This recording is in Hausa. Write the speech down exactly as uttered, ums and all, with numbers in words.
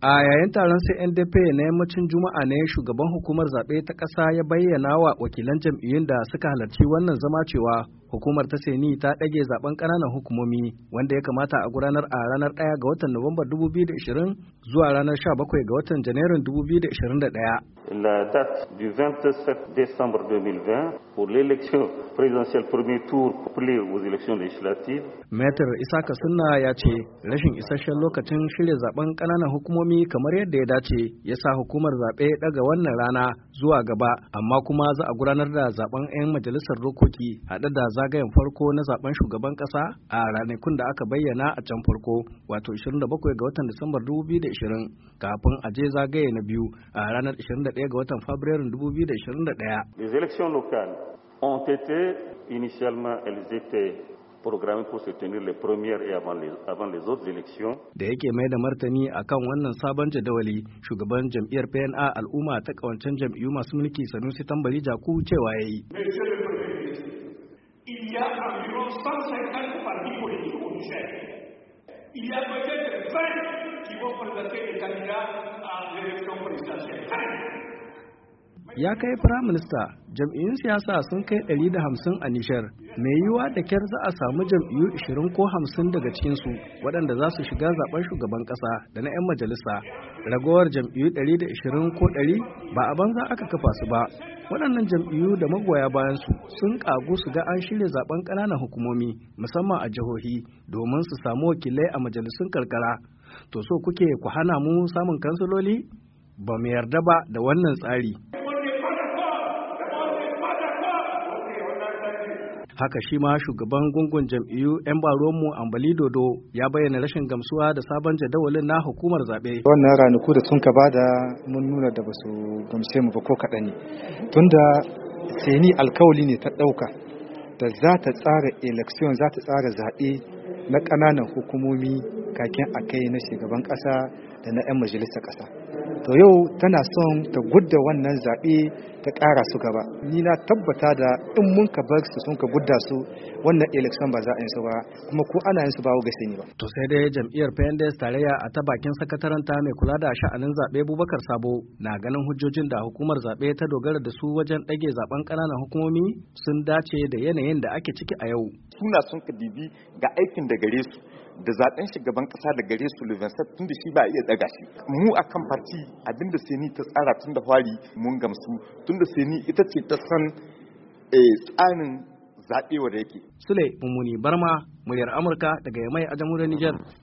A yayin taron C N D P na yammacin Juma'a ne shugaban hukumar zaɓe ta ƙasa ya bayyana wa wakilan jam'iyyun da suka halarci wannan zama cewa hukumar ta Seni ta ɗage zaben ƙananan hukumomi wanda ya kamata a gudanar a ranar ɗaya ga watan Nuwambar dubu biyu da ishirin zuwa ranar sha bakwai ga watan Janairun dubu biyu da ishirin da ɗaya. La date du vingt-sept décembre deux mille vingt pour l'élection présidentielle premier tour couplée aux élections législatives. Maitre Isaka Sunna ya ce rashin isasshen lokacin shirya zaben ƙananan hukumomi kamar yadda ya dace ya sa hukumar zaɓe ɗaga wannan rana zuwa gaba, amma kuma za a gudanar da zaben 'yan majalisar dokoki haɗe da zagayen farko na zaben shugaban ƙasa a ranakun da aka bayyana a can farko, wato ishirin da bakwai ga watan Disambar dubu biyu da ishirin kafin a je zagaye na biyu a ranar ishirin da ɗaya ga watan Fabrairun dubu biyu da ishirin da ɗaya. Les élections locales ont été initialement elles étaient programmé pour se tenir les premières et avant les, avant les autres élections. Da yake mai da martani akan wannan sabon jadawali, shugaban jam'iyyar P N A al'umma ta kawancen jam'iyyu masu mulki Sanusi Tambari Jaku cewa yayi. Il y a environ cent cinquante partis politiques au Niger. Il y a peut-être vingt qui vont présenter des candidats à l'élection présidentielle. Ya kai firaminista, jam'iyyun siyasa sun kai ɗari da hamsin a Nishar, mai yiwuwa da kyar za a samu jam'iyyu ishirin ko hamsin daga cikinsu waɗanda za su shiga zaben shugaban ƙasa da na 'yan majalisa. Ragowar jam'iyyu ɗari da ishirin ko ɗari ba a banza aka kafa su ba. Waɗannan jam'iyyu da magoya bayansu sun ƙagu su ga an shirya zaben ƙananan hukumomi musamman a jihohi domin su samu wakilai a majalisun karkara. To so kuke ku hana mu samun kansiloli? Ba mu yarda ba da wannan tsari. Haka shi ma shugaban gungun jam'iyyu 'yan baronmu Ambali Dodo ya bayyana rashin gamsuwa da sabon jadawalin na hukumar zaɓe. Wannan ranaku da sun ka bada mun nuna da basu gamse mu ba ko kaɗan ne. Tunda Seni alkawali ne ta ɗauka da za ta tsara election, za ta tsara zaɓe na ƙananan hukumomi kakin a kai na shugaban ƙasa da na 'yan majalisar ƙasa. To yau tana son ta gudda wannan zaɓe ta ƙara su gaba. Ni na tabbata da in mun ka bar su sun ka gudda su wannan election ba za a yi su ba, kuma ko ana yin su ba ga sani ba. To sai dai jam'iyyar P N D S tarayya a ta bakin sakataranta mai kula da sha'anin zaɓe Bubakar Sabo na ganin hujjojin da hukumar zaɓe ta dogara da su wajen ɗage zaɓen ƙananan hukumomi sun dace da yanayin da ake ciki a yau. Suna sun ka dibi ga aikin da gare su da zaben shugaban kasa da gare su Livingston tun da shi ba iya daga shi. Mu akan parti abinda Seni ta tsara tun da fari mun gamsu, tun da Seni ita ce ta san tsarin zaɓe wanda yake. Sule Mummuni Barma, muryar Amurka daga Yamai a jamhuriyar Nijar.